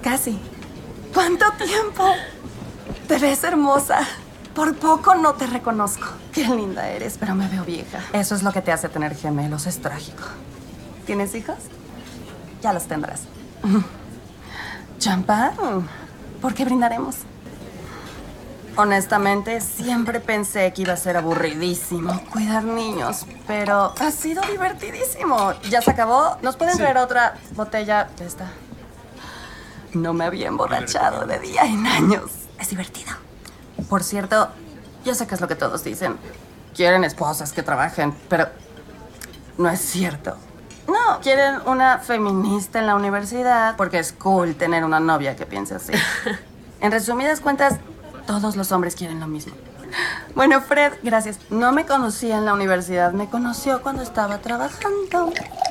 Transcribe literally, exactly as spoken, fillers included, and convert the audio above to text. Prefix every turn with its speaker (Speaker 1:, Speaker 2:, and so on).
Speaker 1: Casi. ¿Cuánto tiempo? Te ves hermosa. Por poco no te reconozco. Qué linda eres, pero me veo vieja. Eso es lo que te hace tener gemelos, es trágico. ¿Tienes hijos? Ya los tendrás. ¿Champán? ¿Por qué brindaremos? Honestamente, siempre pensé que iba a ser aburridísimo cuidar niños, pero ha sido divertidísimo. ¿Ya se acabó? ¿Nos pueden
Speaker 2: Sí.
Speaker 1: traer otra botella de esta? No me había emborrachado de día en años. Es divertido. Por cierto, yo sé que es lo que todos dicen. Quieren esposas que trabajen, pero no es cierto. No, quieren una feminista en la universidad porque es cool tener una novia que piense así. En resumidas cuentas, todos los hombres quieren lo mismo. Bueno, Fred, gracias. No me conocía en la universidad, me conoció cuando estaba trabajando.